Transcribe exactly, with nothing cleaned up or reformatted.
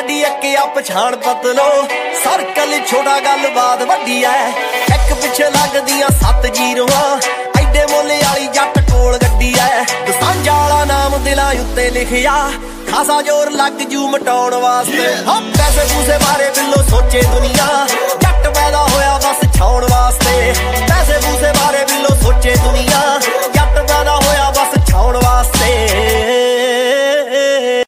ਗੱਡੀ ਅੱਕੇ ਆ ਪਛਾਣ ਪਤਲੋ ਸਰਕਲ ਛੋਟਾ ਗੱਲਬਾਤ ਵੱਡੀ ਐ ਇੱਕ ਪਿੱਛੇ ਲੱਗਦੀਆਂ ਸੱਤ ਜੀਰੋਆਂ ਐਡੇ ਮੋਲੇ ਵਾਲੀ ਜੱਟ ਕੋਲ ਗੱਡੀ ਐ ਦਸਾਂਝਾ ਵਾਲਾ ਨਾਮ ਦਿਲਾਂ ਉੱਤੇ ਲਿਖਿਆ ਖਾਸਾ ਜ਼ੋਰ ਲੱਗ ਜੂ ਮਟਾਉਣ ਵਾਸਤੇ ਹਾਂ ਪੈਸੇ ਪੂਸੇ ਬਾਰੇ ਬਿੱਲੋ ਸੋਚੇ ਦੁਨੀਆ ਜੱਟ ਪੈਦਾ ਹੋਇਆ ਬਸ